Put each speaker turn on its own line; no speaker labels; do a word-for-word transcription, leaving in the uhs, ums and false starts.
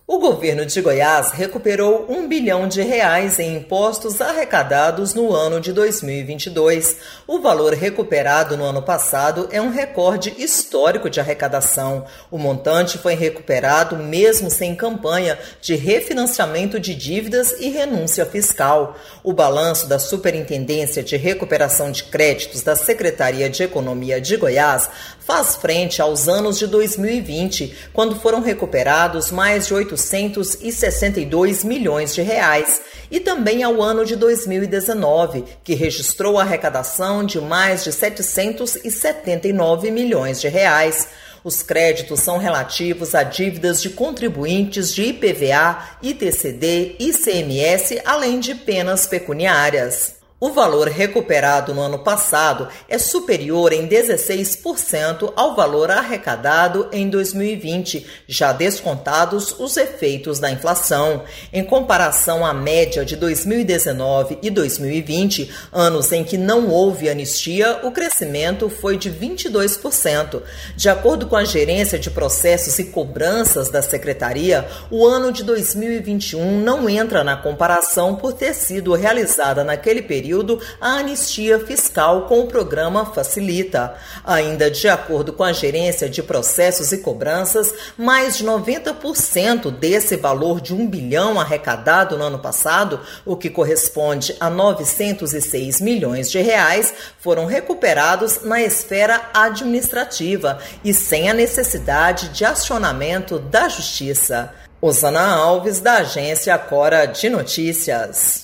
O governo de Goiás recuperou um bilhão de reais em impostos arrecadados no ano de dois mil e vinte e dois. O valor recuperado no ano passado é um recorde histórico de arrecadação. O montante foi recuperado mesmo sem campanha de refinanciamento de dívidas e renúncia fiscal. O balanço da Superintendência de Recuperação de Créditos da Secretaria de Economia de Goiás faz frente aos anos de dois mil e vinte, quando foram recuperados mais de oitocentos e sessenta e dois milhões de reais, e também ao ano de dois mil e dezenove, que registrou a arrecadação de mais de setecentos e setenta e nove milhões de reais. Os créditos são relativos a dívidas de contribuintes de I P V A, I T C D, I C M S, além de penas pecuniárias. O valor recuperado no ano passado é superior em dezesseis por cento ao valor arrecadado em dois mil e vinte, já descontados os efeitos da inflação. Em comparação à média de dois mil e dezenove e dois mil e vinte, anos em que não houve anistia, o crescimento foi de vinte e dois por cento. De acordo com a Gerência de Processos e Cobranças da Secretaria, o ano de dois mil e vinte e um não entra na comparação por ter sido realizada naquele período a anistia fiscal com o programa Facilita. Ainda de acordo com a Gerência de Processos e Cobranças, mais de noventa por cento desse valor de um bilhão arrecadado no ano passado, o que corresponde a novecentos e seis milhões de reais, foram recuperados na esfera administrativa e sem a necessidade de acionamento da Justiça. Osana Alves, da Agência Cora de Notícias.